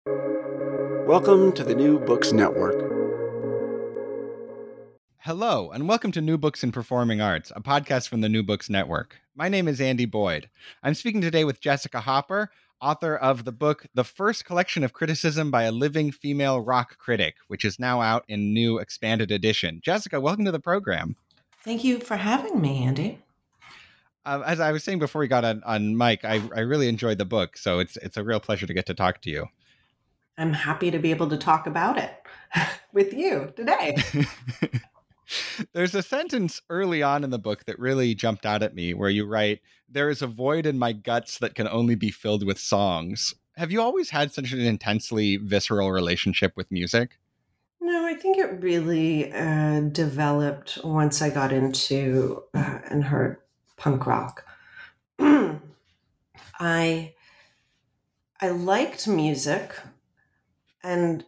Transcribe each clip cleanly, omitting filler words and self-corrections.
Welcome to the New Books Network. Hello, and welcome to New Books in Performing Arts, a podcast from the New Books Network. My name is Andy Boyd. I'm speaking today with Jessica Hopper, author of the book The First Collection of Criticism by a Living Female Rock Critic, which is now out in new expanded edition. Jessica, welcome to the program. Thank you for having me, Andy. As I was saying before we got on mic, I really enjoyed the book, so it's a real pleasure to get to talk to you. I'm happy to be able to talk about it with you today. There's a sentence early on in the book that really jumped out at me where you write, "There is a void in my guts that can only be filled with songs." Have you always had such an intensely visceral relationship with music? No, I think it really developed once I got into and heard punk rock. I liked music, and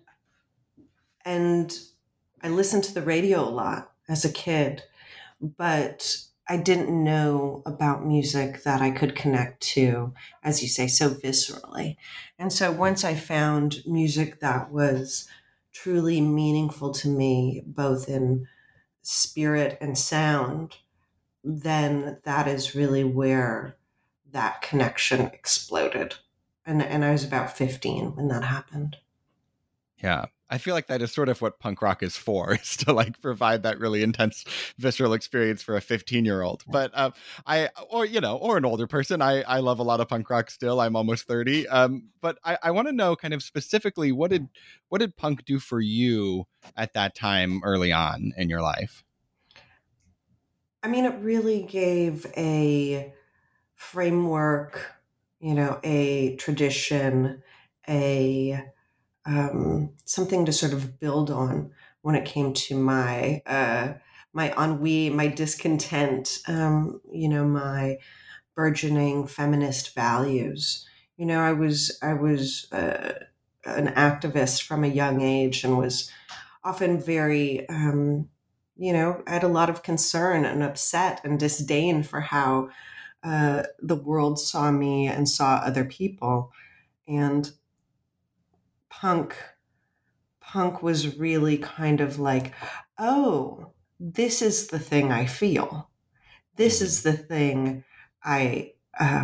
I listened to the radio a lot as a kid, but I didn't know about music that I could connect to, as you say, so viscerally. And so once I found music that was truly meaningful to me, both in spirit and sound, then that is really where that connection exploded. And I was about 15 when that happened. Yeah. I feel like that is sort of what punk rock is for, is to like provide that really intense visceral experience for a 15-year-old. But or an older person. I love a lot of punk rock still. I'm almost 30. But I want to know kind of specifically what did punk do for you at that time early on in your life? I mean, it really gave a framework, a tradition, a something to sort of build on when it came to my ennui, my discontent, my burgeoning feminist values. I was an activist from a young age and was often very, I had a lot of concern and upset and disdain for how the world saw me and saw other people. And punk was really kind of like, oh, this is the thing I feel. This is the thing I,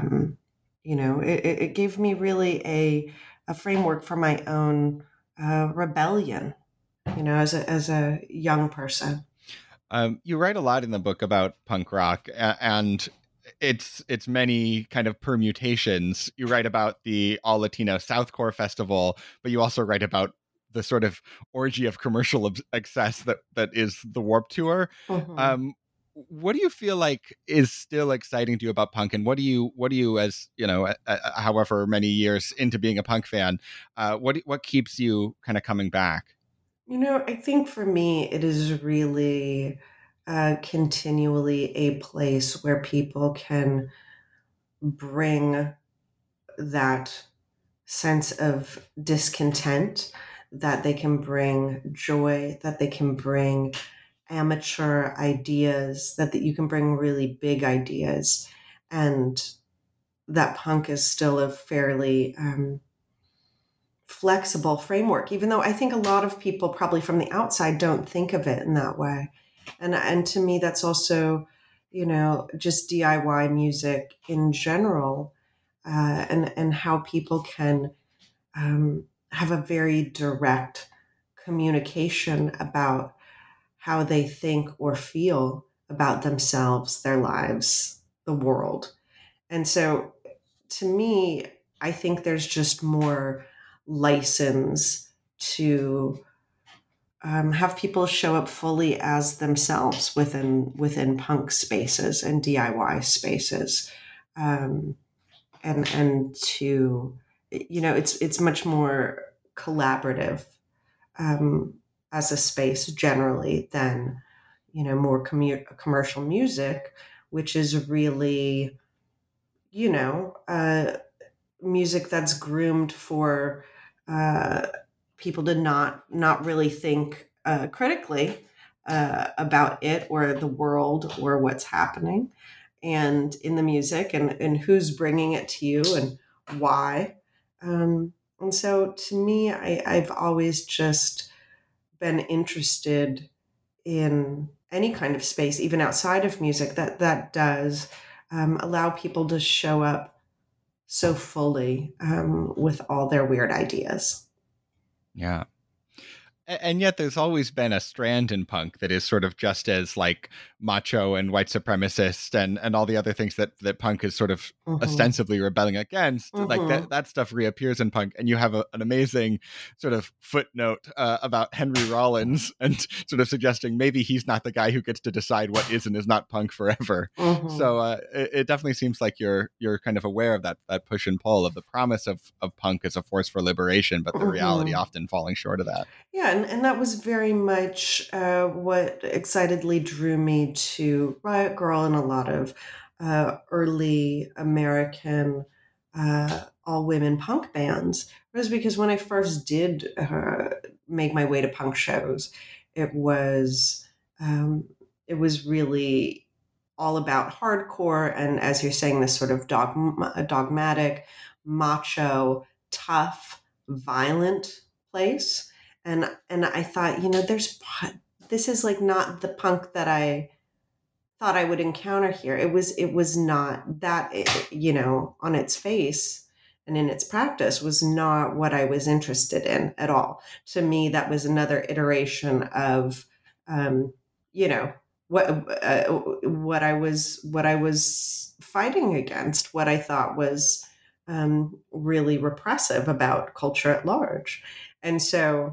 it gave me really a framework for my own rebellion, as a young person. You write a lot in the book about punk rock and its many kind of permutations. You write about the All Latino Southcore Festival, but you also write about the sort of orgy of commercial excess that is the Warped Tour. Mhm. What do you feel like is still exciting to you about punk, and what do you as however many years into being a punk fan, what keeps you kind of coming back? I think for me, it is really continually a place where people can bring that sense of discontent, that they can bring joy, that they can bring amateur ideas, that you can bring really big ideas. And that punk is still a fairly flexible framework, even though I think a lot of people probably from the outside don't think of it in that way. And to me, that's also, just DIY music in general, and how people can have a very direct communication about how they think or feel about themselves, their lives, the world. And so to me, I think there's just more license to have people show up fully as themselves within punk spaces and DIY spaces, and to it's much more collaborative as a space generally than more commercial music, which is really music that's groomed for uh, people to not really think critically about it or the world or what's happening and in the music and who's bringing it to you and why. And so to me, I've always just been interested in any kind of space, even outside of music, that does allow people to show up so fully with all their weird ideas. Yeah. And yet there's always been a strand in punk that is sort of just as like macho and white supremacist and all the other things that punk is sort of ostensibly rebelling against. Like that stuff reappears in punk, and you have an amazing sort of footnote about Henry Rollins and sort of suggesting maybe he's not the guy who gets to decide what is and is not punk forever. So it definitely seems like you're kind of aware of that push and pull of the promise of punk as a force for liberation, but the reality often falling short of that. Yeah, and that was very much what excitedly drew me to Riot Grrrl and a lot of early American all-women punk bands. It was because when I first did make my way to punk shows, it was really all about hardcore, and as you're saying, this sort of dogmatic, macho, tough, violent place. And I thought, this is like not the punk that I thought I would encounter here. It was not that, on its face and in its practice was not what I was interested in at all. To me, that was another iteration of, what I was fighting against, what I thought was really repressive about culture at large. And so,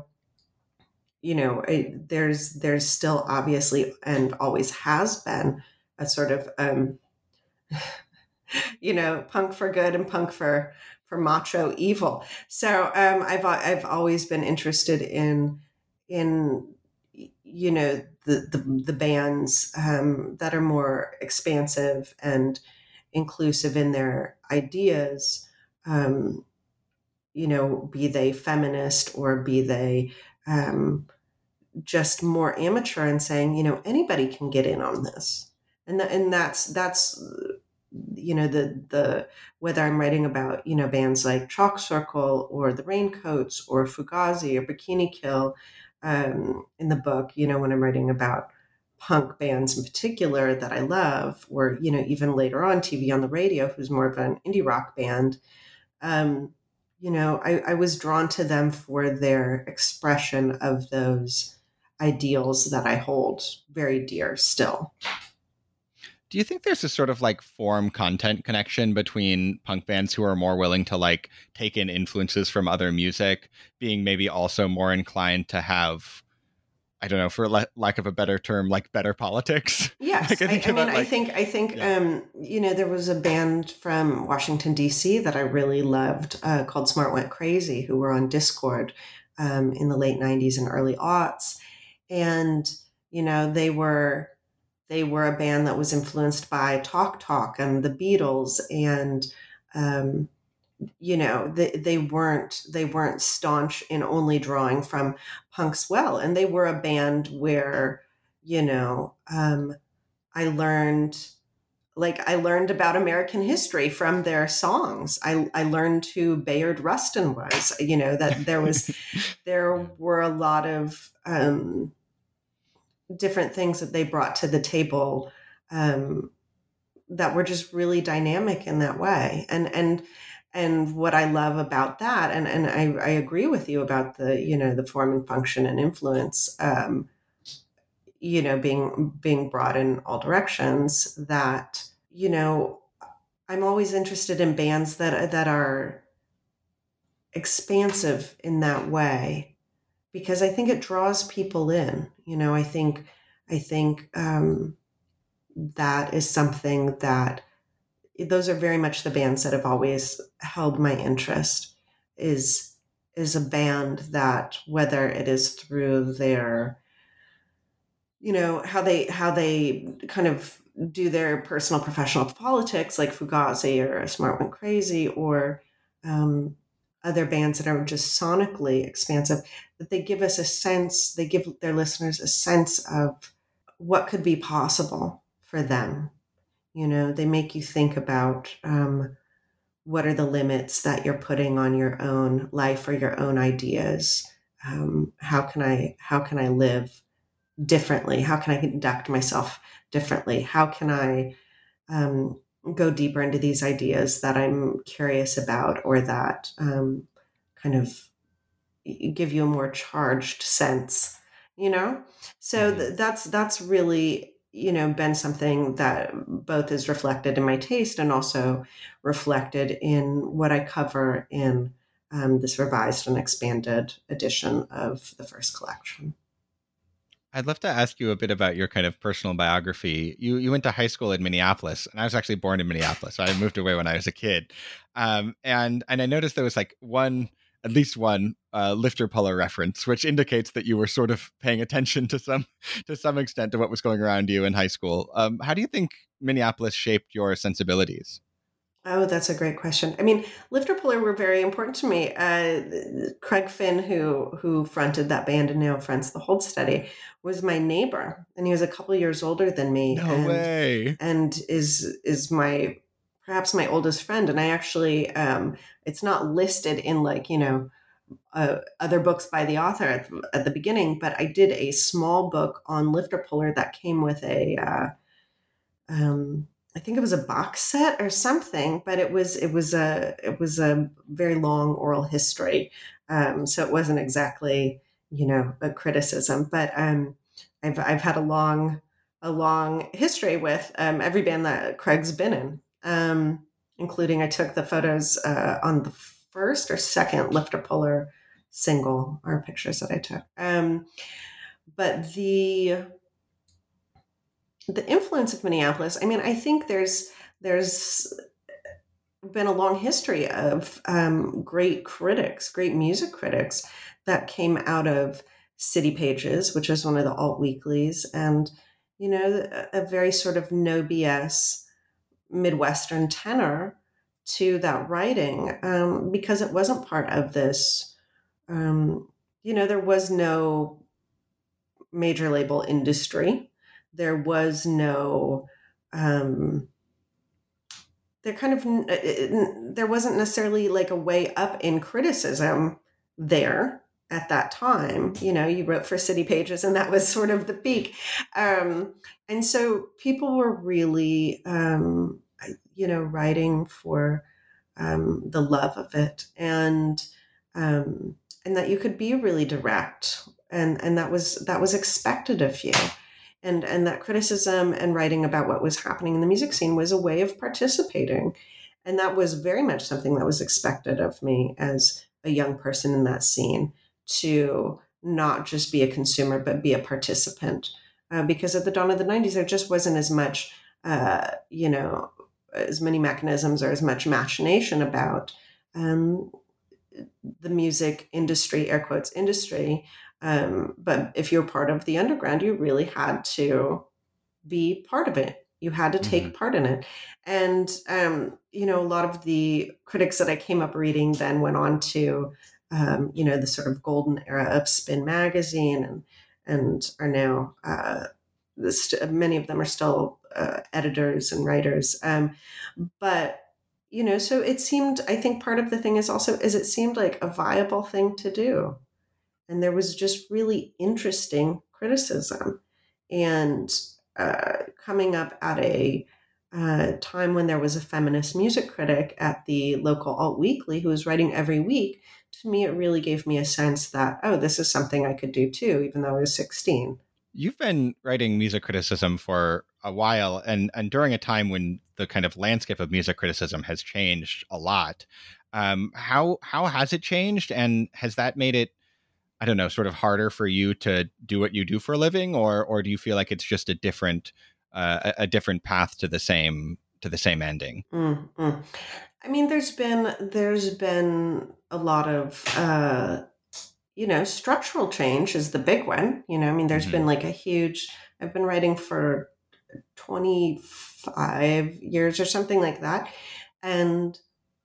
there's still obviously and always has been a sort of, punk for good and punk for macho evil. So I've always been interested in the bands that are more expansive and inclusive in their ideas, be they feminist or be they just more amateur, and saying, anybody can get in on this. And that's the whether I'm writing about, bands like Chalk Circle or the Raincoats or Fugazi or Bikini Kill in the book, when I'm writing about punk bands in particular that I love, or, even later on TV on the Radio, who's more of an indie rock band, I was drawn to them for their expression of those ideals that I hold very dear still. Do you think there's a sort of like form content connection between punk bands who are more willing to like take in influences from other music, being maybe also more inclined to have, I don't know, for lack of a better term, like better politics? Yes. Like, I think, yeah. There was a band from Washington, D.C. that I really loved called Smart Went Crazy, who were on Discord in the late 90s and early aughts. And, they were a band that was influenced by Talk Talk and the Beatles, and they weren't staunch in only drawing from punk's well, and they were a band where I learned about American history from their songs. I learned who Bayard Rustin was. That there were a lot of different things that they brought to the table that were just really dynamic in that way. And what I love about that, and I agree with you about the form and function and influence, being brought in all directions, that, I'm always interested in bands that are expansive in that way, because I think it draws people in. I think that is something that, those are very much the bands that have always held my interest, is a band that, whether it is through their, how they kind of do their personal professional politics, like Fugazi or Smart Went Crazy, or other bands that are just sonically expansive, that they give us a sense, they give their listeners a sense of what could be possible for them. They make you think about what are the limits that you're putting on your own life or your own ideas? How can I live differently? How can I conduct myself differently? How can I go deeper into these ideas that I'm curious about, or that kind of give you a more charged sense, you know? So that's really, been something that both is reflected in my taste and also reflected in what I cover in this revised and expanded edition of the first collection. I'd love to ask you a bit about your kind of personal biography. You went to high school in Minneapolis, and I was actually born in Minneapolis. So I moved away when I was a kid, and I noticed there was like at least one lifter puller reference, which indicates that you were sort of paying attention to some extent to what was going around you in high school. How do you think Minneapolis shaped your sensibilities? Oh, that's a great question. I mean, lifter puller were very important to me. Craig Finn, who fronted that band and now fronts the Hold Steady, was my neighbor, and he was a couple years older than me, No way. and is my perhaps my oldest friend. And I actually, it's not listed in other books by the author at the beginning, but I did a small book on lifter puller that came with I think it was a box set or something, but it was a very long oral history, so it wasn't exactly a criticism. But I've had a long history with every band that Craig's been in, including I took the photos on the first or second lifter puller single, or pictures that I took. But the influence of Minneapolis, I mean, I think there's been a long history of great critics, great music critics that came out of City Pages, which is one of the alt weeklies, and a very sort of no BS Midwestern tenor to that writing, because it wasn't part of this. There was no major label industry. There was no, there wasn't necessarily like a way up in criticism there at that time. You wrote for City Pages, and that was sort of the peak. And so people were really, writing for the love of it, and that you could be really direct, and that was expected of you. And that criticism and writing about what was happening in the music scene was a way of participating. And that was very much something that was expected of me as a young person in that scene, to not just be a consumer, but be a participant. Because at the dawn of the 90s, there just wasn't as much, as many mechanisms or as much machination about the music industry, air quotes, industry. But if you're part of the underground, you really had to be part of it. You had to take part in it. And, a lot of the critics that I came up reading then went on to, the sort of golden era of Spin Magazine, and are now, many of them are still editors and writers. But, so it seemed, I think part of the thing is it seemed like a viable thing to do. And there was just really interesting criticism. And coming up at a time when there was a feminist music critic at the local alt weekly who was writing every week, to me, it really gave me a sense that, oh, this is something I could do too, even though I was 16. You've been writing music criticism for a while, and during a time when the kind of landscape of music criticism has changed a lot. How has it changed, and has that made it, I don't know, sort of harder for you to do what you do for a living, or do you feel like it's just a different path to the same ending? Mm-hmm. I mean, there's been a lot of structural change is the big one. I mean, there's been like I've been writing for 25 years or something like that, and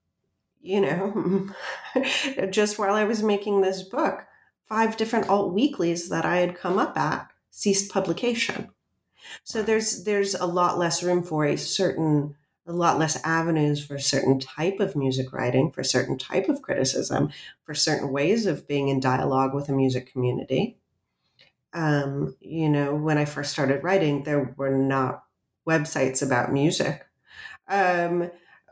just while I was making this book, 5 different alt weeklies that I had come up at ceased publication. So there's a lot less room for a certain a lot less avenues for certain type of music writing, for certain type of criticism, for certain ways of being in dialogue with a music community. When I first started writing, there were not websites about music. Um,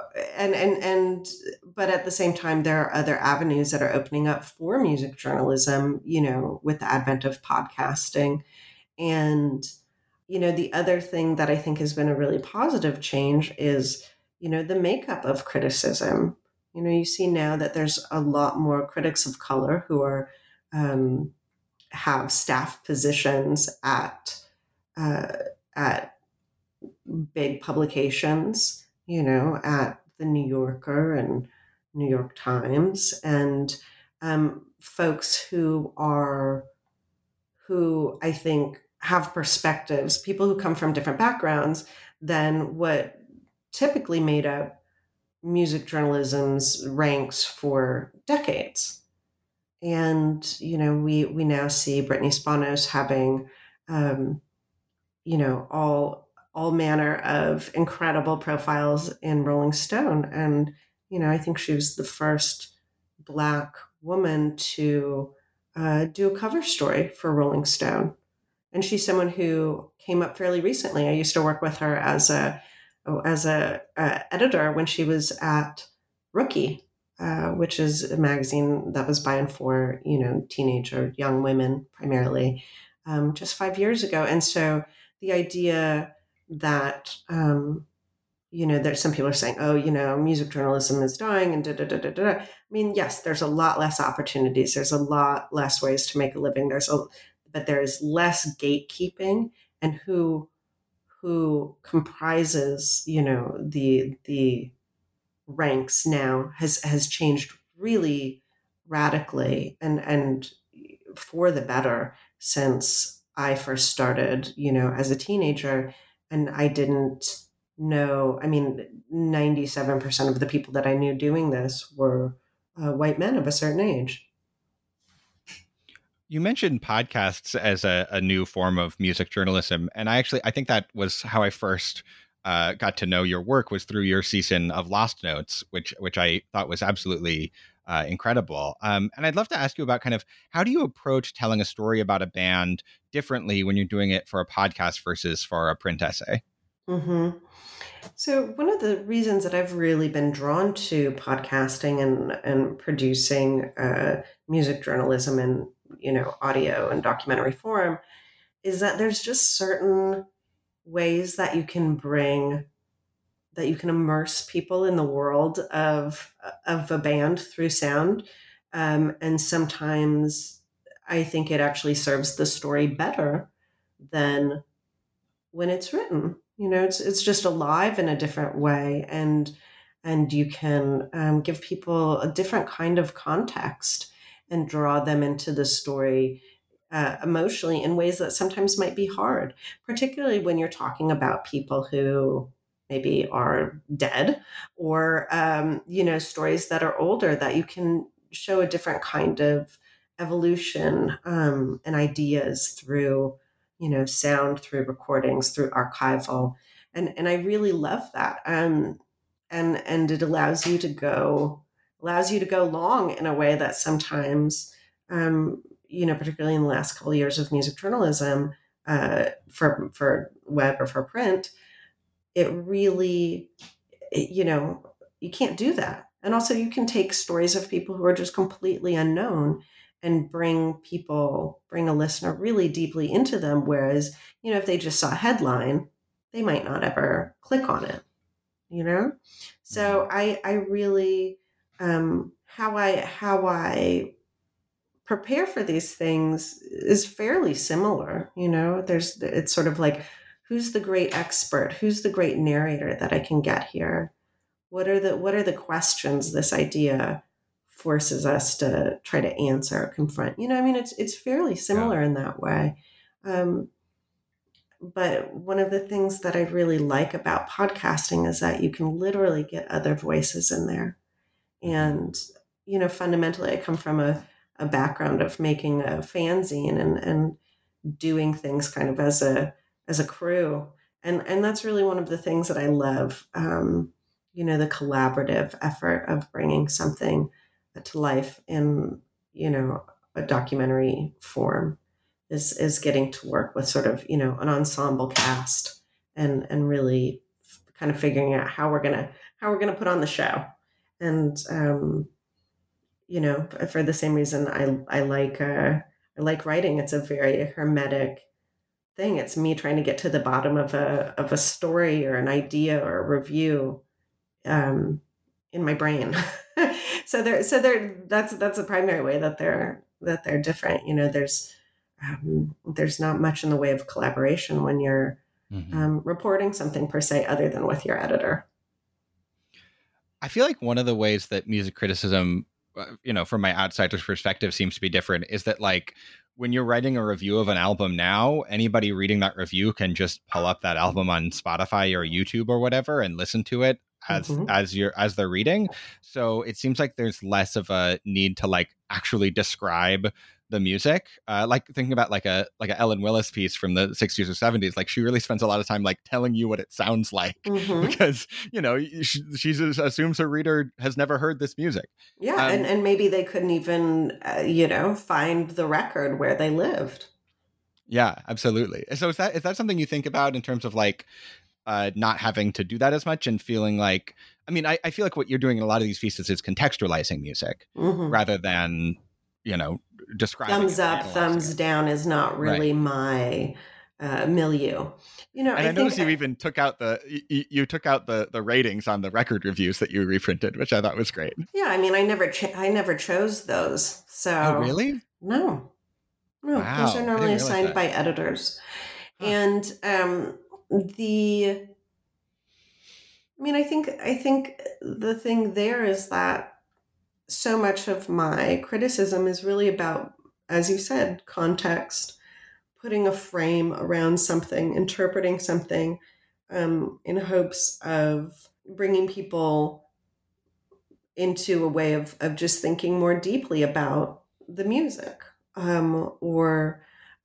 but at the same time, there are other avenues that are opening up for music journalism, with the advent of podcasting. And, the other thing that I think has been a really positive change is, the makeup of criticism. You see now that there's a lot more critics of color who are, have staff positions uh, at big publications, at the New Yorker and New York Times, and folks who I think have perspectives, people who come from different backgrounds than what typically made up music journalism's ranks for decades. And, we now see Brittany Spanos having, all manner of incredible profiles in Rolling Stone. And, I think she was the first Black woman to do a cover story for Rolling Stone. And she's someone who came up fairly recently. I used to work with her as a editor when she was at Rookie, which is a magazine that was by and for teenage or young women primarily, just 5 years ago. And so the idea that there's some people are saying, oh, music journalism is dying and da da da da da. I mean, yes, there's a lot less opportunities. There's a lot less ways to make a living. But there's less gatekeeping, and who comprises the ranks now has changed really radically and for the better since I first started as a teenager. And I didn't know, I mean, 97% of the people that I knew doing this were white men of a certain age. You mentioned podcasts as a new form of music journalism, and I think that was how I first got to know your work, was through your season of Lost Notes, which I thought was absolutely incredible. And I'd love to ask you about kind of how do you approach telling a story about a band differently when you're doing it for a podcast versus for a print essay? Mm-hmm. So one of the reasons that I've really been drawn to podcasting and producing music journalism in audio and documentary form is that there's just certain ways that you can immerse people in the world of a band through sound, and sometimes I think it actually serves the story better than when it's written. It's just alive in a different way, and you can give people a different kind of context and draw them into the story emotionally in ways that sometimes might be hard, particularly when you're talking about people who maybe are dead, or stories that are older, that you can show a different kind of evolution and ideas through sound, through recordings, through archival. And I really love that. And it allows you to go long in a way that sometimes, particularly in the last couple of years of music journalism, for web or for print, it really, you can't do that. And also you can take stories of people who are just completely unknown and bring a listener really deeply into them. Whereas, if they just saw a headline, they might not ever click on it, So I really, how I prepare for these things is fairly similar. It's sort of like, who's the great expert? Who's the great narrator that I can get here? What are the questions this idea forces us to try to answer, confront? It's fairly similar in that way. But one of the things that I really like about podcasting is that you can literally get other voices in there. And, fundamentally, I come from a background of making a fanzine and doing things kind of as a crew. And that's really one of the things that I love. The collaborative effort of bringing something to life in a documentary form is getting to work with sort of an ensemble cast and really kind of figuring out how we're gonna put on the show. And for the same reason I like writing. It's a very hermetic thing. It's me trying to get to the bottom of a story or an idea or a review in my brain. That's a primary way that they're different. There's not much in the way of collaboration when you're reporting something per se, other than with your editor. I feel like one of the ways that music criticism, from my outsider's perspective, seems to be different is that, like, when you're writing a review of an album now, anybody reading that review can just pull up that album on Spotify or YouTube or whatever and listen to it as they're reading. So it seems like there's less of a need to like actually describe the music. Like thinking about like a Ellen Willis piece from the 60s or 70s, like she really spends a lot of time like telling you what it sounds like because she assumes her reader has never heard this music. Yeah, and maybe they couldn't even find the record where they lived. Yeah, absolutely. So is that something you think about in terms of like not having to do that as much and feeling like, I mean, I feel like what you're doing in a lot of these pieces is contextualizing music rather than, describing thumbs up, thumbs down is not really my milieu. And I noticed you even took out the ratings on the record reviews that you reprinted, which I thought was great. Yeah, I mean, I never chose those. So oh, really? No, wow. Those are normally assigned by editors. And I think the thing there is that so much of my criticism is really about, as you said, context, putting a frame around something, interpreting something, in hopes of bringing people into a way of just thinking more deeply about the music, or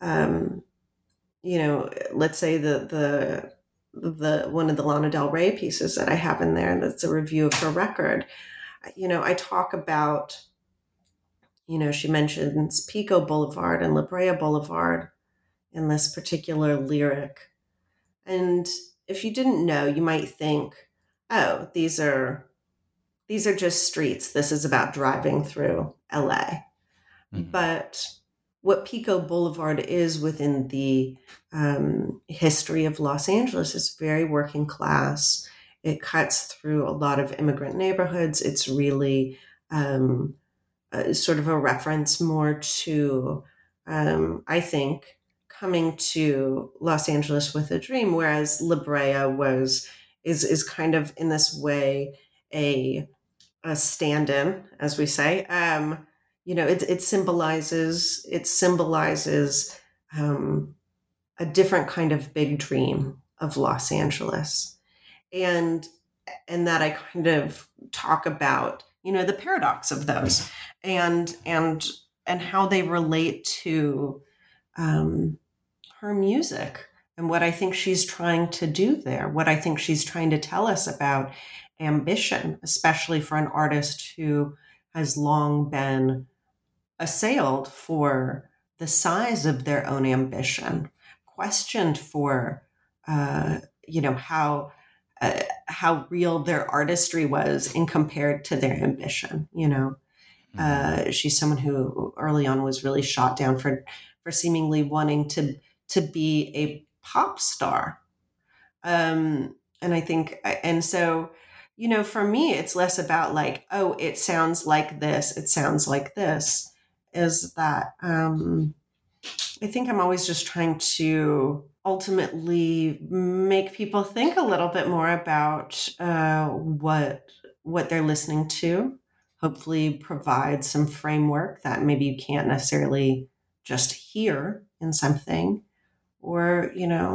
let's say the one of the Lana Del Rey pieces that I have in there, that's a review of her record. I talk about, she mentions Pico Boulevard and La Brea Boulevard in this particular lyric. And if you didn't know, you might think, oh, these are just streets. This is about driving through LA. But what Pico Boulevard is within the history of Los Angeles is very working class. It cuts through a lot of immigrant neighborhoods. It's really sort of a reference more to, I think, coming to Los Angeles with a dream, whereas La Brea is kind of in this way a stand-in, as we say. It symbolizes a different kind of big dream of Los Angeles. And that I kind of talk about, the paradox of those and how they relate to her music and what I think she's trying to do there, what I think she's trying to tell us about ambition, especially for an artist who has long been assailed for the size of their own ambition, questioned for, how real their artistry was in compared to their ambition. She's someone who early on was really shot down for seemingly wanting to be a pop star. And I think, and so, for me, it's less about like, oh, it sounds like this, it sounds like this, is that I think I'm always just trying to ultimately make people think a little bit more about what they're listening to, hopefully provide some framework that maybe you can't necessarily just hear in something, or,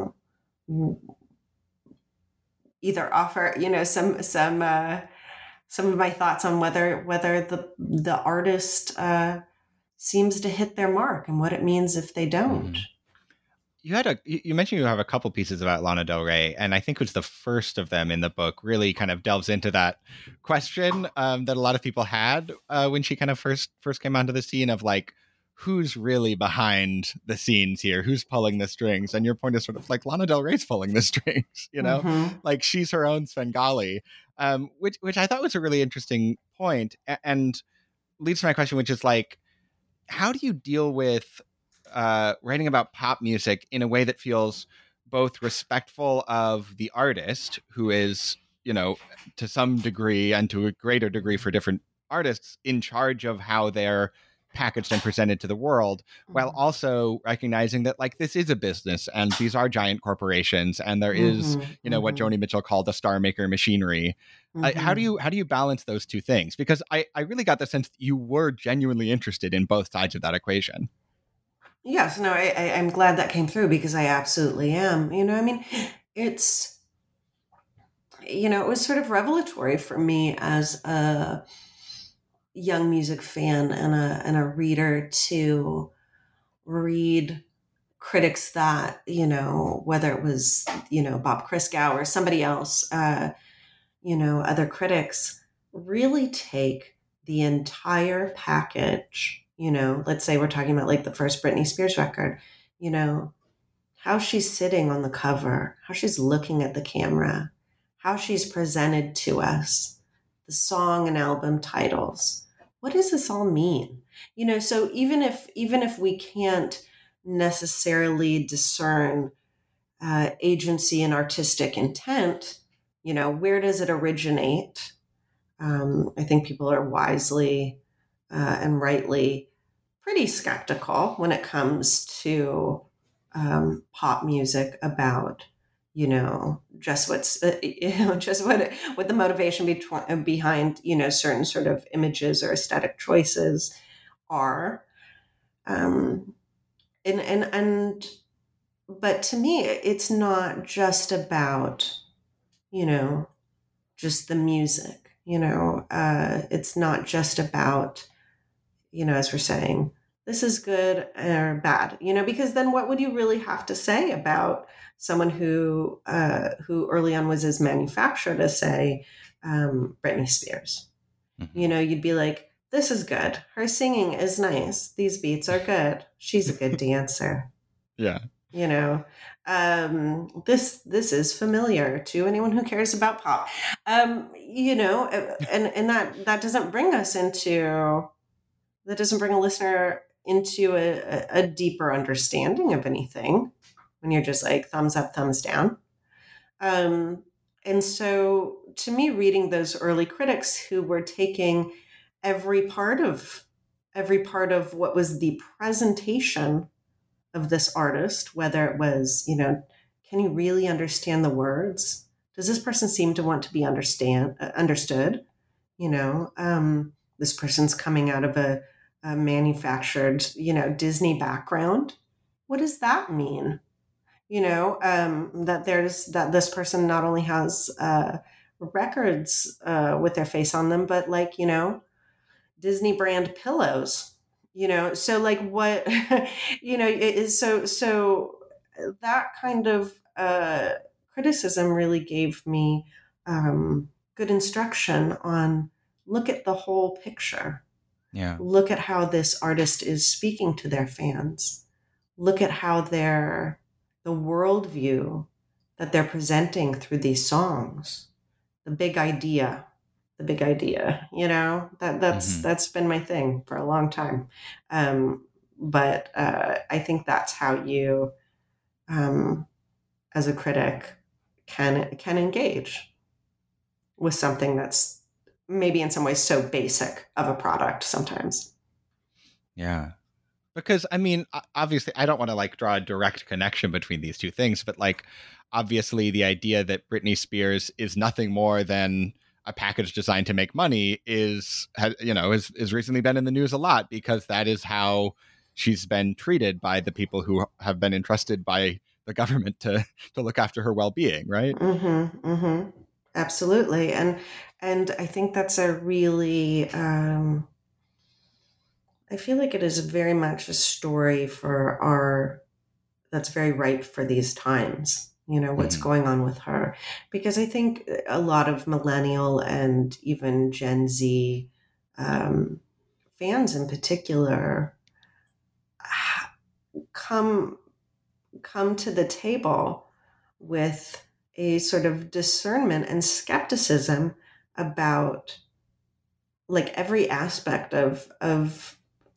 either offer, some of my thoughts on whether the artist seems to hit their mark and what it means if they don't. you mentioned you have a couple pieces about Lana Del Rey, and I think it was the first of them in the book really kind of delves into that question that a lot of people had when she kind of first came onto the scene of like, who's really behind the scenes here? Who's pulling the strings? And your point is sort of like Lana Del Rey's pulling the strings, like she's her own Svengali, which I thought was a really interesting point, and leads to my question, which is like, how do you deal with writing about pop music in a way that feels both respectful of the artist, who is, to some degree and to a greater degree for different artists, in charge of how they're packaged and presented to the world, while also recognizing that like this is a business and these are giant corporations and there is, what Joni Mitchell called the star maker machinery. How do you balance those two things? Because I really got the sense that you were genuinely interested in both sides of that equation. Yes, no, I'm glad that came through because I absolutely am. I mean, it's, it was sort of revelatory for me as a young music fan and a reader to read critics that, whether it was, Bob Christgau or somebody else, other critics really take the entire package. Let's say we're talking about like the first Britney Spears record, how she's sitting on the cover, how she's looking at the camera, how she's presented to us, the song and album titles. What does this all mean? So even if we can't necessarily discern agency and artistic intent, where does it originate? I think people are wisely and rightly pretty skeptical when it comes to pop music about, just what's, just what the motivation behind, certain sort of images or aesthetic choices are. But to me, it's not just about, just the music, it's not just about, as we're saying, this is good or bad, because then what would you really have to say about someone who early on was as manufactured as, say, Britney Spears? You'd be like, this is good. Her singing is nice. These beats are good. She's a good dancer. Yeah. This is familiar to anyone who cares about pop. And that doesn't bring us into, that doesn't bring a listener into a deeper understanding of anything when you're just like thumbs up, thumbs down. And so to me, reading those early critics who were taking every part of what was the presentation of this artist, whether it was, can you really understand the words? Does this person seem to want to be understood? This person's coming out of a manufactured, Disney background. What does that mean? That this person not only has records with their face on them, but like, Disney brand pillows, so like what, it is so that kind of criticism really gave me good instruction on look at the whole picture. Yeah. Look at how this artist is speaking to their fans. Look at how the worldview that they're presenting through these songs, the big idea, that's been my thing for a long time. But I think that's how you, as a critic, can engage with something that's maybe in some ways so basic of a product sometimes. Yeah. Because, I mean, obviously, I don't want to like draw a direct connection between these two things, but like, obviously, the idea that Britney Spears is nothing more than a package designed to make money has recently been in the news a lot, because that is how she's been treated by the people who have been entrusted by the government to look after her well-being, right? Absolutely. And I think that's a really, I feel like it is very much a story for our that's very ripe for these times, what's Mhm. going on with her. Because I think a lot of millennial and even Gen Z um, fans in particular come come to the table with a sort of discernment and skepticism about like every aspect of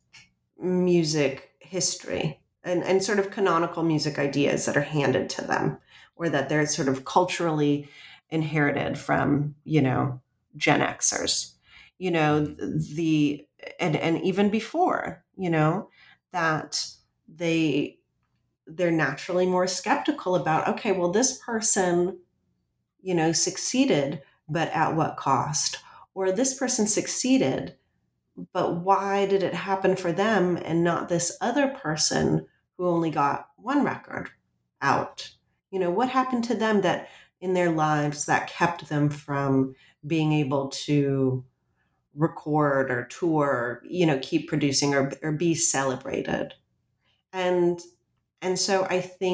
music history and sort of canonical music ideas that are handed to them, or that they're sort of culturally inherited from, Gen Xers, Mhm. the and even before, that they they're naturally more skeptical about, okay, well, this person, succeeded, but at what cost? Or this person succeeded, but why did it happen for them and not this other person who only got one record out? What happened to them that in their lives that kept them from being able to record or tour, keep producing or be celebrated? And and so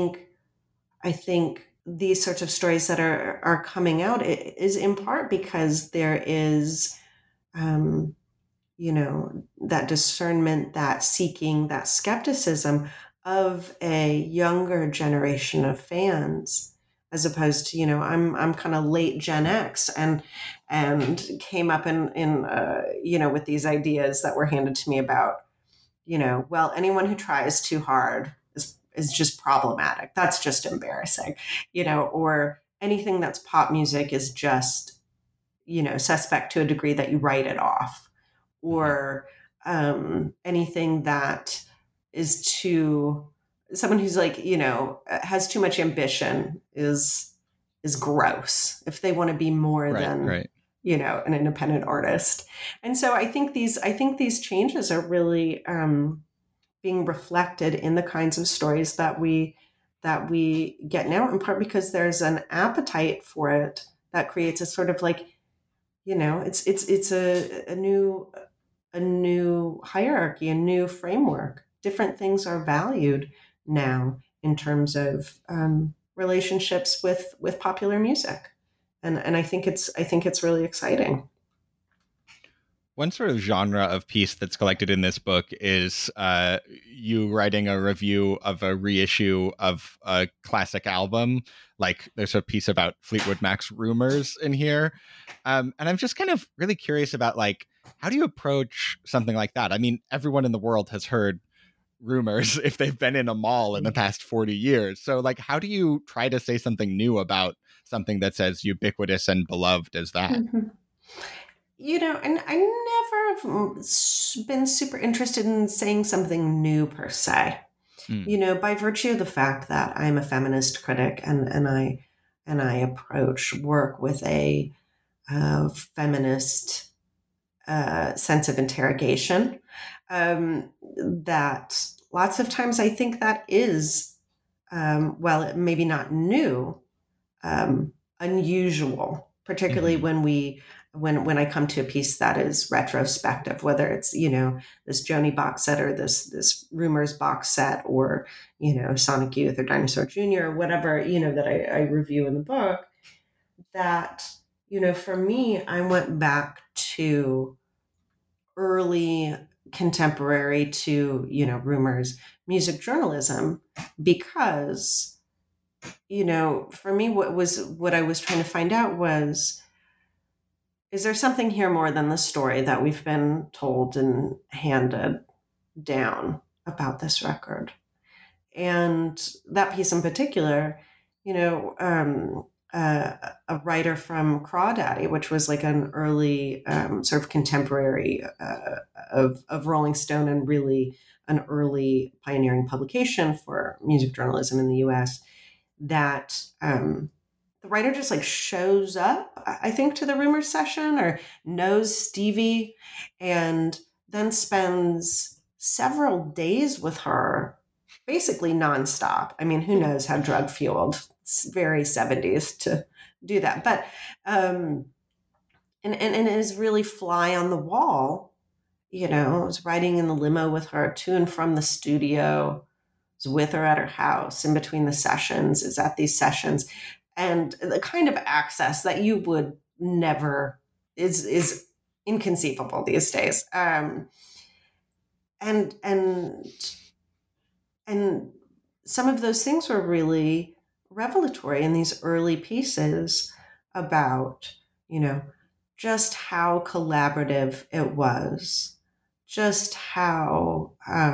I think these sorts of stories that are coming out is in part because there is um, that discernment, that seeking, that skepticism of a younger generation of fans, as opposed to, I'm kind of late Gen X and came up in with these ideas that were handed to me about, well, anyone who tries too hard is just problematic. That's just embarrassing, or anything that's pop music is just, suspect to a degree that you write it off, Mhm. or anything that is too someone who's like, has too much ambition is gross if they want to be more Right, than, right. an independent artist. And so I think these changes are really being reflected in the kinds of stories that we get now, in part because there's an appetite for it that creates a sort of like, it's a new hierarchy, a new framework. Different things are valued now in terms of relationships with popular music, and I think it's really exciting. One sort of genre of piece that's collected in this book is you writing a review of a reissue of a classic album. Like there's a piece about Fleetwood Mac's Rumors in here. And I'm just kind of really curious about like, how do you approach something like that? I mean, everyone in the world has heard Rumors if they've been in a mall in the past 40 years. So like, how do you try to say something new about something that's as ubiquitous and beloved as that? Mhm. And I never have been super interested in saying something new per se. Mm. By virtue of the fact that I'm a feminist critic and I approach work with a feminist sense of interrogation, that lots of times I think that is, well, it maybe not new, um, unusual, particularly Hmm. when I come to a piece that is retrospective, whether it's, this Joni box set or this Rumors box set, or, Sonic Youth or Dinosaur Jr. or whatever, that I review in the book. That, for me, I went back to early contemporary to, Rumors music journalism, because for me, what I was trying to find out was, is there something here more than the story that we've been told and handed down about this record? And that piece in particular, you know, um, a writer from Crawdaddy, which was like an early sort of contemporary of Rolling Stone, and really an early pioneering publication for music journalism in the U.S. That the writer just like shows up, I think, to the Rumors session, or knows Stevie, and then spends several days with her, basically nonstop. I mean, who knows how drug fueled? It's very 70s to do that. But and it is really fly on the wall. I was riding in the limo with her to and from the studio, is with her at her house in between the sessions, is at these sessions, and the kind of access that you would never is inconceivable these days. And some of those things were really revelatory in these early pieces about, just how collaborative it was, just how,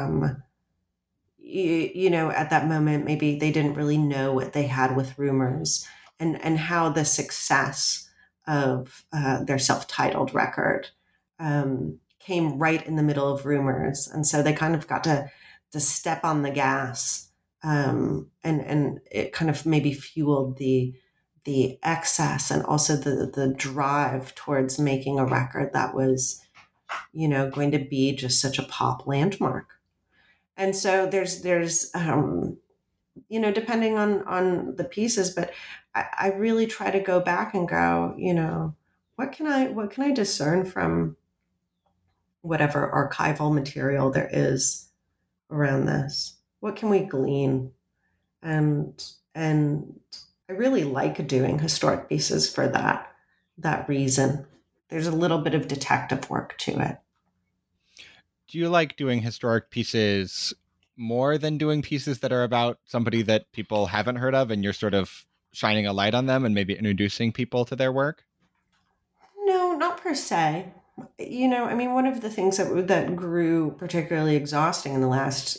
at that moment, maybe they didn't really know what they had with Rumors, and how the success of their self-titled record came right in the middle of Rumors. And so they kind of got to step on the gas, and it kind of maybe fueled the excess and also the drive towards making a record that was, going to be just such a pop landmark. And so there's depending on the pieces, but I really try to go back and go, what can I discern from whatever archival material there is around this? What can we glean? And I really like doing historic pieces for that reason. There's a little bit of detective work to it. Do you like doing historic pieces more than doing pieces that are about somebody that people haven't heard of and you're sort of shining a light on them and maybe introducing people to their work? No, not per se. One of the things that grew particularly exhausting in the last,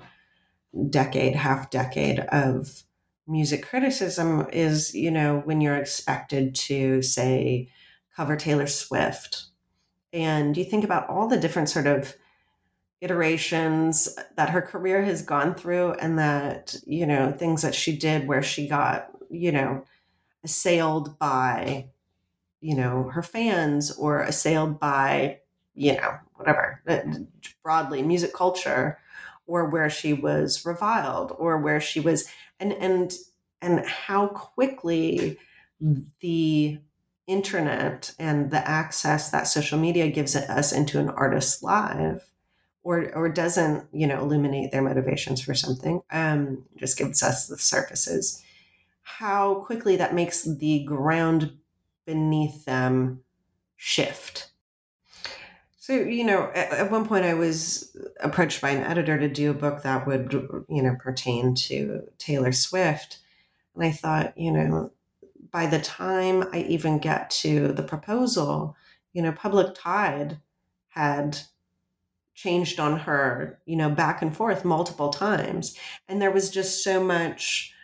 half decade of music criticism is, when you're expected to, say, cover Taylor Swift. And you think about all the different sort of iterations that her career has gone through, and that, things that she did where she got, assailed by, her fans, or assailed by, whatever, broadly music culture, or where she was reviled, or where she was, and how quickly the internet and the access that social media gives us into an artist's life, or doesn't, illuminate their motivations for something, just gives us the surfaces, how quickly that makes the ground beneath them shift. So, at one point I was approached by an editor to do a book that would, pertain to Taylor Swift. And I thought, by the time I even get to the proposal, Public Tide had changed on her, back and forth multiple times. And there was just so much,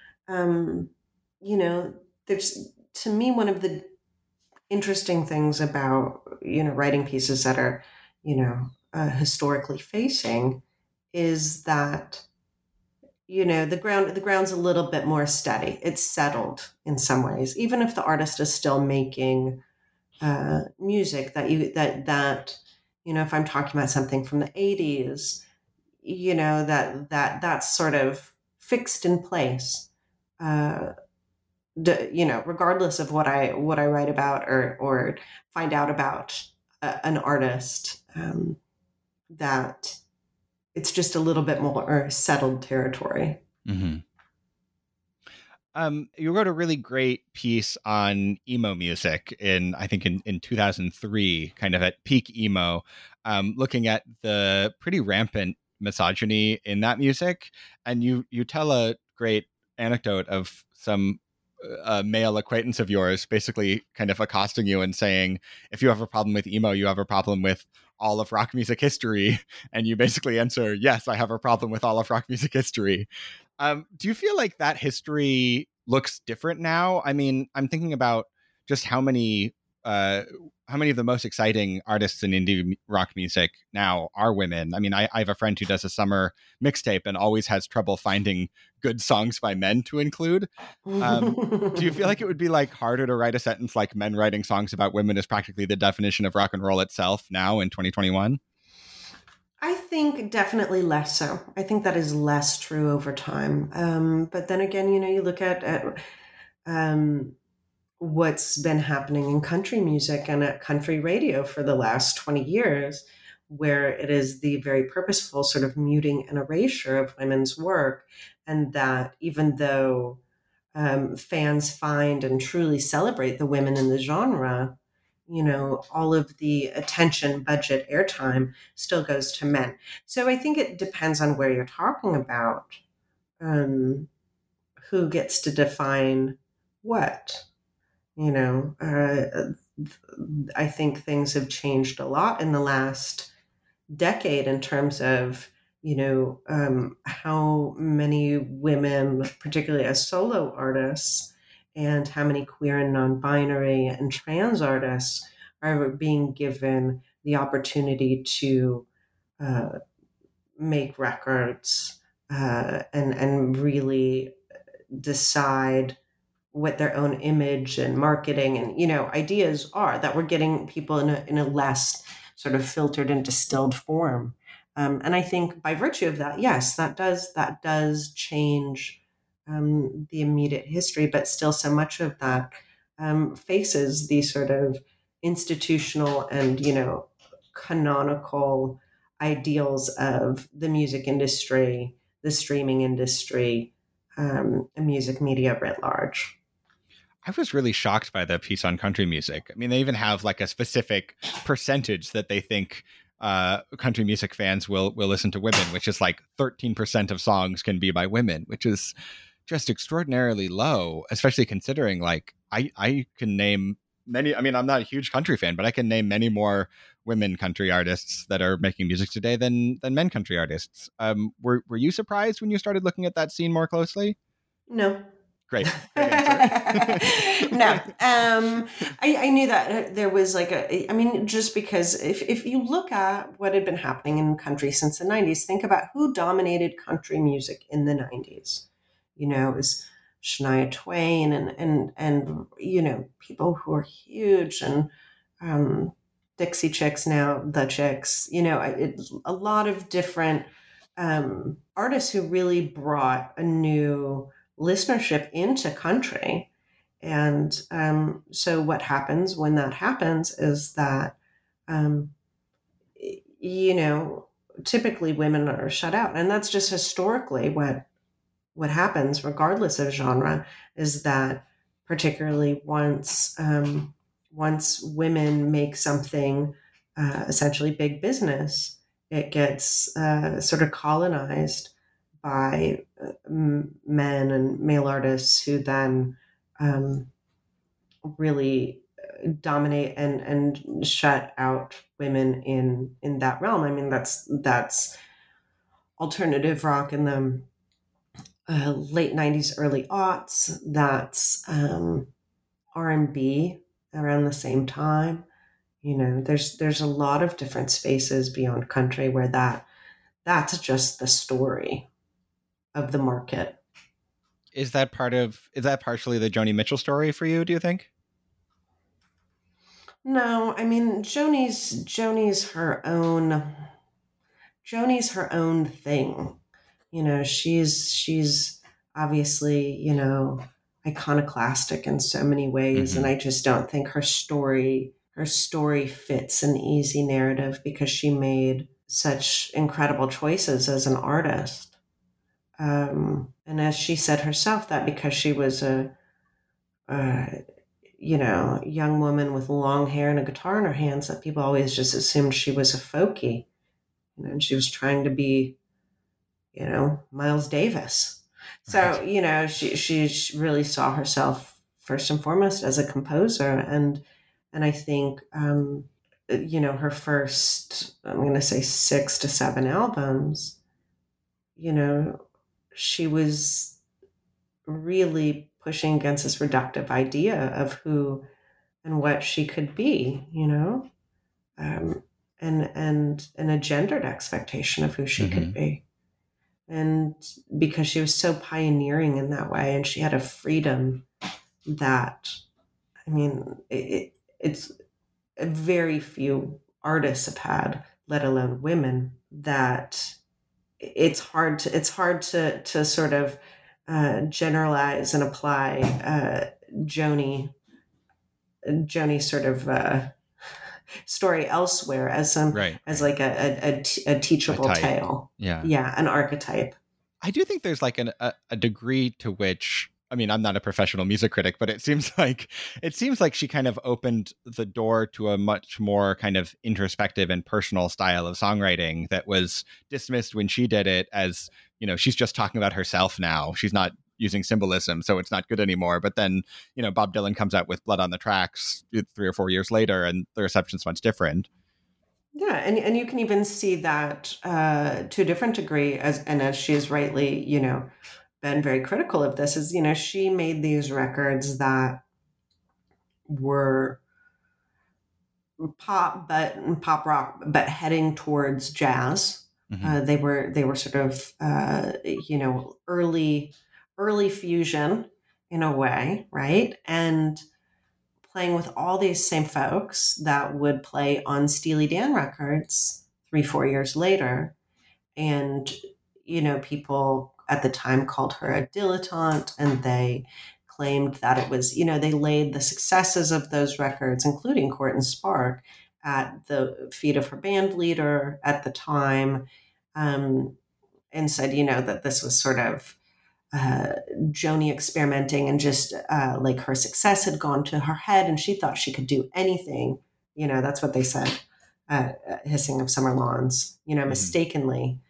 there's, to me, one of the interesting things about, writing pieces that are, historically facing, is that, the ground's a little bit more steady. It's settled in some ways, even if the artist is still making music that if I'm talking about something from the 80s, that's sort of fixed in place, regardless of what I write about or find out about an artist, that it's just a little bit more settled territory. Mm-hmm. You wrote a really great piece on emo music I think in 2003, kind of at peak emo, looking at the pretty rampant misogyny in that music. And you tell a great anecdote of some male acquaintance of yours basically kind of accosting you and saying, if you have a problem with emo, you have a problem with all of rock music history. And you basically answer, yes, I have a problem with all of rock music history. Do you feel like that history looks different now? I mean, I'm thinking about just how many of the most exciting artists in indie rock music now are women. I mean, I have a friend who does a summer mixtape and always has trouble finding good songs by men to include. Do you feel like it would be like harder to write a sentence like men writing songs about women is practically the definition of rock and roll itself now in 2021? I think definitely less so. I think that is less true over time. But then again, you look at what's been happening in country music and at country radio for the last 20 years, where it is the very purposeful sort of muting and erasure of women's work. And that even though fans find and truly celebrate the women in the genre, all of the attention, budget, airtime still goes to men. So I think it depends on where you're talking about, who gets to define what. I think things have changed a lot in the last decade in terms of how many women, particularly as solo artists, and how many queer and non-binary and trans artists are being given the opportunity to make records and really decide what their own image and marketing and ideas are, that we're getting people in a less sort of filtered and distilled form. And I think by virtue of that, yes, that does change the immediate history, but still so much of that faces the sort of institutional and canonical ideals of the music industry, the streaming industry, music media writ large. I was really shocked by the piece on country music. I mean, they even have like a specific percentage that they think country music fans will listen to women, which is like 13% of songs can be by women, which is just extraordinarily low, especially considering like I can name many. I mean, I'm not a huge country fan, but I can name many more women country artists that are making music today than men country artists. Were you surprised when you started looking at that scene more closely? No. Great answer. No. I knew that there was just because if you look at what had been happening in country since the 90s, think about who dominated country music in the 90s. It was Shania Twain and people who are huge, and Dixie Chicks, now the Chicks, a lot of different artists who really brought a new listenership into country. And so what happens when that happens is that, typically women are shut out. And that's just historically what happens, regardless of genre, is that particularly once women make something essentially big business, it gets sort of colonized by men and male artists who then really dominate and shut out women in that realm. I mean, that's alternative rock in the late 90s, early aughts. That's R&B around the same time. There's a lot of different spaces beyond country where that's just the story of the market. Is that partially the Joni Mitchell story for you, do you think? No, I mean, Joni's her own thing. She's obviously, iconoclastic in so many ways. Mm-hmm. And I just don't think her story fits an easy narrative because she made such incredible choices as an artist. And as she said herself, that because she was a young woman with long hair and a guitar in her hands, that people always just assumed she was a folkie, and she was trying to be, Miles Davis. So, right. She really saw herself first and foremost as a composer. And I think, her first, I'm going to say 6 to 7 albums, she was really pushing against this reductive idea of who and what she could be, and a gendered expectation of who she Mm-hmm. could be. And because she was so pioneering in that way, and she had a freedom that, I mean, it's very few artists have had, let alone women, that it's hard to sort of generalize and apply Joni sort of story elsewhere as some Right. as like a teachable type. tale. Yeah. Yeah, an archetype. I do think there's like a degree to which, I mean, I'm not a professional music critic, but it seems like she kind of opened the door to a much more kind of introspective and personal style of songwriting that was dismissed when she did it as, you know, she's just talking about herself now. She's not using symbolism, so it's not good anymore. But then, you know, Bob Dylan comes out with Blood on the Tracks 3 or 4 years later, and the reception's much different. Yeah, and you can even see that to a different degree, as she has rightly, you know, been very critical of this, is, you know, she made these records that were pop rock, but heading towards jazz. Mhm. They were sort of you know, early fusion in a way, right? And playing with all these same folks that would play on Steely Dan records 3-4 years later. And, you know, people at the time called her a dilettante, and they claimed that it was, you know, they laid the successes of those records, including Court and Spark, at the feet of her band leader at the time, um, and said, you know, that this was sort of Joni experimenting, and just like her success had gone to her head and she thought she could do anything. You know, that's what they said at Hissing of Summer Lawns, you know, mistakenly.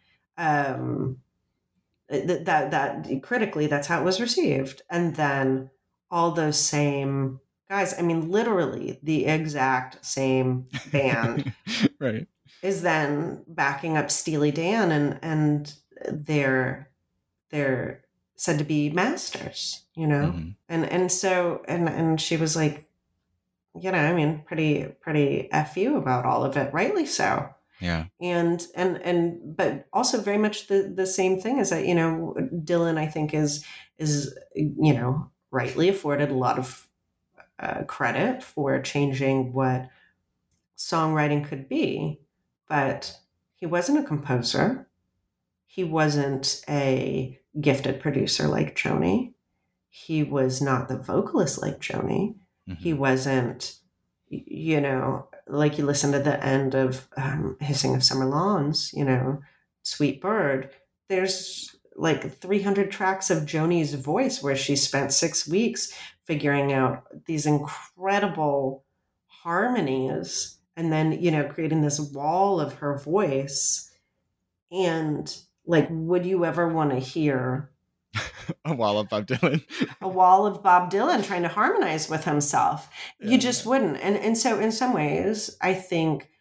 That critically, that's how it was received. And then all those same guys, I mean, literally the exact same band Right. is then backing up Steely Dan, and they're said to be masters, you know? Mhm. And so, and she was like, you know, I mean, pretty FU about all of it, rightly so. Yeah. And but also very much the same thing is that, you know, Dylan, I think, is you know, rightly afforded a lot of credit for changing what songwriting could be, but he wasn't a composer. He wasn't a gifted producer like Joni. He was not the vocalist like Joni. He wasn't, you know, like you listen to the end of Hissing of Summer Lawns, you know, Sweet Bird. There's like 300 tracks of Joni's voice where she spent 6 weeks figuring out these incredible harmonies, and then, you know, creating this wall of her voice. And like, would you ever want to hear A wall of Bob Dylan? a wall of Bob Dylan trying to harmonize with himself? You just wouldn't. And so in some ways, I think,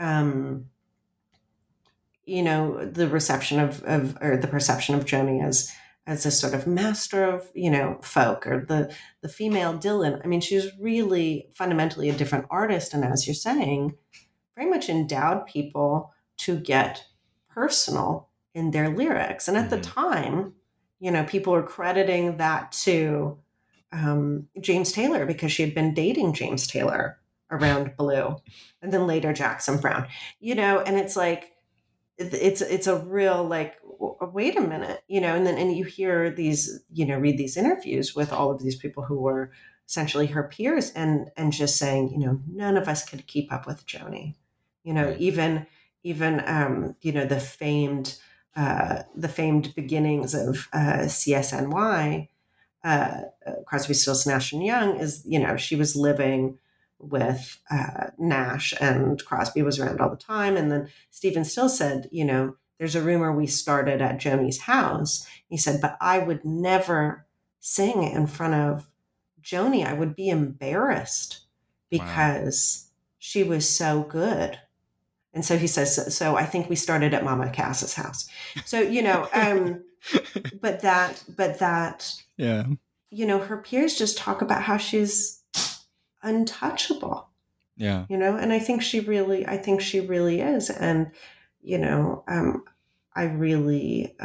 you know, the reception of or the perception of Joni as a sort of master of, you know, folk, or the female Dylan. I mean, she's really fundamentally a different artist. And as you're saying, very much endowed people to get personal in their lyrics. And at the time, you know, people were crediting that to James Taylor, because she had been dating James Taylor around Blue, and then later Jackson Browne, you know, and it's like, it's a real like, wait a minute, you know, and you hear these, you know, read these interviews with all of these people who were essentially her peers, and just saying, you know, none of us could keep up with Joni, you know, Right. even you know, the famed beginnings of CSNY, Crosby, Stills, Nash and Young, is, you know, she was living with Nash, and Crosby was around all the time. And then Stephen Stills said, you know, there's a rumor we started at Joni's house. He said, but I would never sing in front of Joni. I would be embarrassed because she was so good. And so he says, so I think we started at Mama Cass's house. So, you know, but that, Yeah. you know, her peers just talk about how she's untouchable. Yeah. You know, and I think she really is. And, you know, I really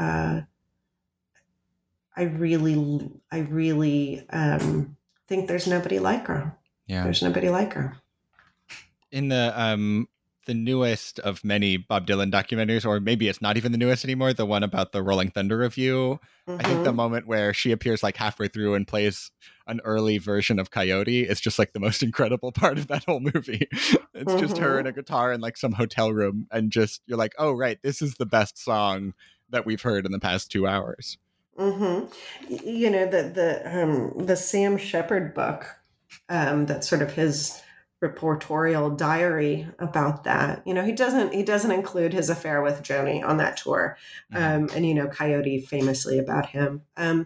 think there's nobody like her. Yeah. There's nobody like her. In the the newest of many Bob Dylan documentaries, or maybe it's not even the newest anymore, the one about the Rolling Thunder Review. I think the moment where she appears like halfway through and plays an early version of Coyote is just like the most incredible part of that whole movie. It's just her and a guitar in like some hotel room, and just you're like, oh right, this is the best song that we've heard in the past 2 hours. You know, the Sam Shepard book, that's sort of his reportorial diary about that. You know, he doesn't include his affair with Joni on that tour, and you know, Coyote famously about him. And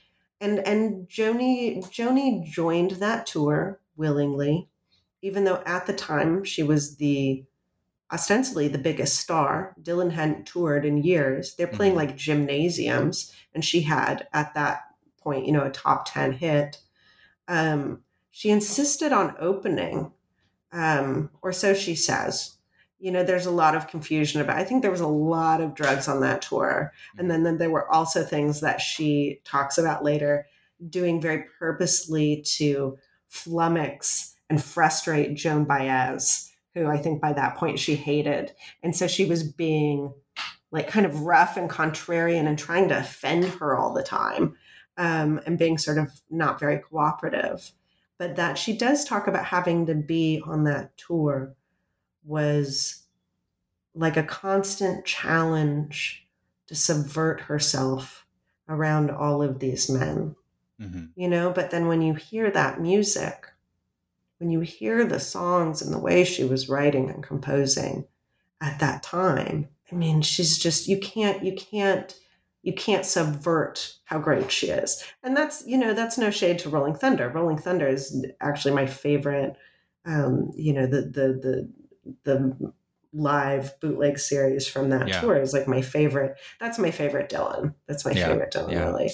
Joni joined that tour willingly, even though at the time she was ostensibly the biggest star. Dylan hadn't toured in years. They're playing like gymnasiums, and she had at that point, you know, a top 10 hit. She insisted on opening, or so she says. You know, there's a lot of confusion about. I think there was a lot of drugs on that tour, and then there were also things that she talks about later, doing very purposely to flummox and frustrate Joan Baez, who I think by that point she hated. And so she was being like kind of rough and contrarian and trying to offend her all the time, and being sort of not very cooperative. But that she does talk about having to be on that tour was like a constant challenge to subvert herself around all of these men, you know? But then when you hear that music, when you hear the songs and the way she was writing and composing at that time, I mean, she's just, you can't subvert how great she is. And that's, you know, that's no shade to Rolling Thunder. Rolling Thunder is actually my favorite, you know, the live bootleg series from that tour is like my favorite. That's my favorite Dylan. That's my favorite Dylan, really.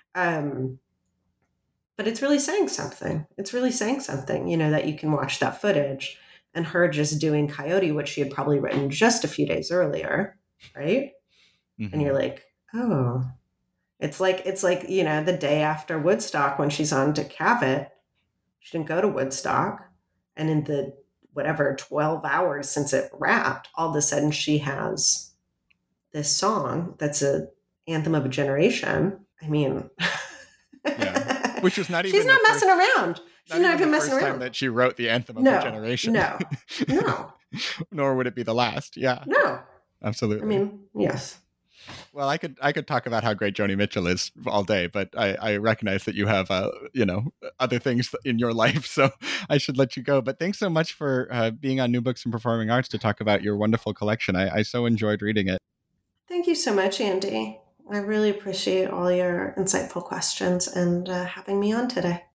But it's really saying something. It's really saying something, you know, that you can watch that footage and her just doing Coyote, which she had probably written just a few days earlier, right? And you're like, oh, it's like, you know, the day after Woodstock when she's on to Cavett, she didn't go to Woodstock. And in the, 12 hours since it wrapped, all of a sudden she has this song that's an anthem of a generation. I mean, which was not even she's not messing around. She's not even messing around. Time that she wrote the anthem of a generation. No. Nor would it be the last. Yeah. No. Absolutely. I mean, yes. Well, I could talk about how great Joni Mitchell is all day, but I recognize that you have you know, other things in your life, so I should let you go. But thanks so much for being on New Books and Performing Arts to talk about your wonderful collection. I so enjoyed reading it. Thank you so much, Andy. I really appreciate all your insightful questions and having me on today.